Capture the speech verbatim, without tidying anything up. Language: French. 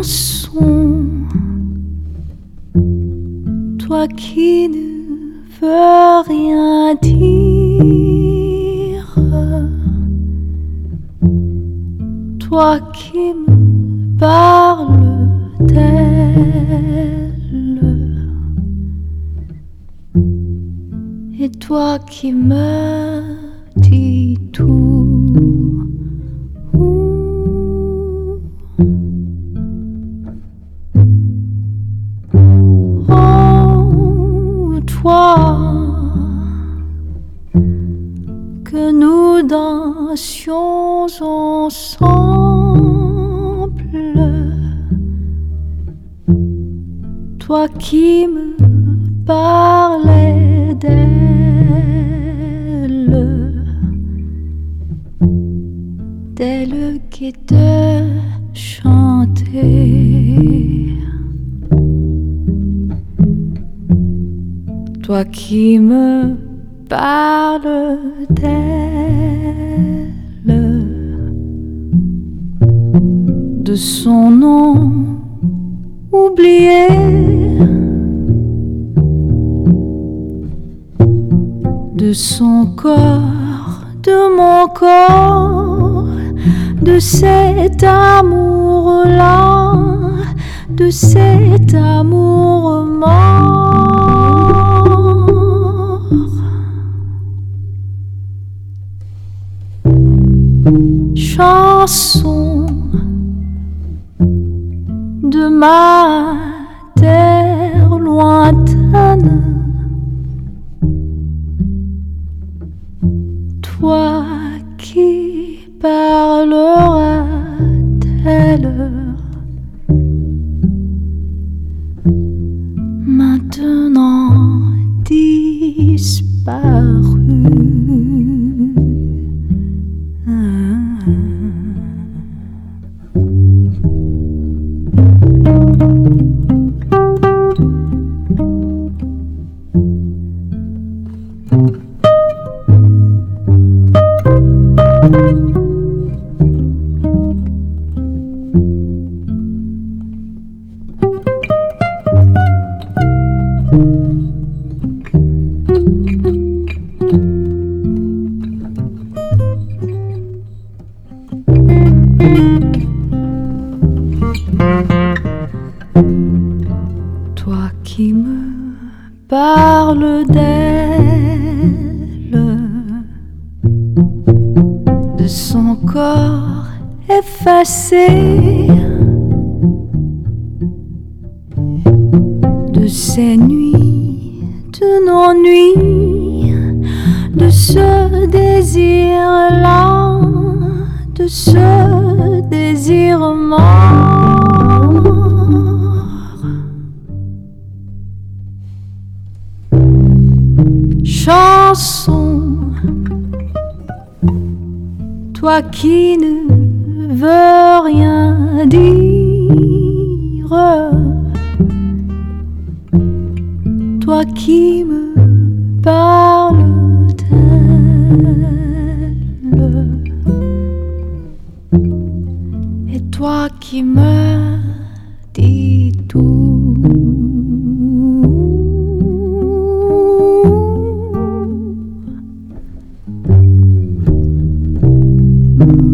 chanson, toi qui ne veux rien dire, toi qui me parles d'elle, et toi qui me dis tout. Oh, toi, que nous dansions ensemble, toi qui me parlais d'elle, d'elle qui te chantait, toi qui me parles d'elle, de son nom oublié, de son corps, de mon corps, de cet amour-là, de cet amour mort. Chanson de ma terre lointaine, toi qui parleras d'elle maintenant disparue. Toi qui me parles d'elle, de son corps effacé, de ces nuits de nos nuits, de ce désir-là, de ce désir mort. Chanson, toi qui ne veux rien dire, toi qui me parles d'elle, et toi qui me dis tout. Mm.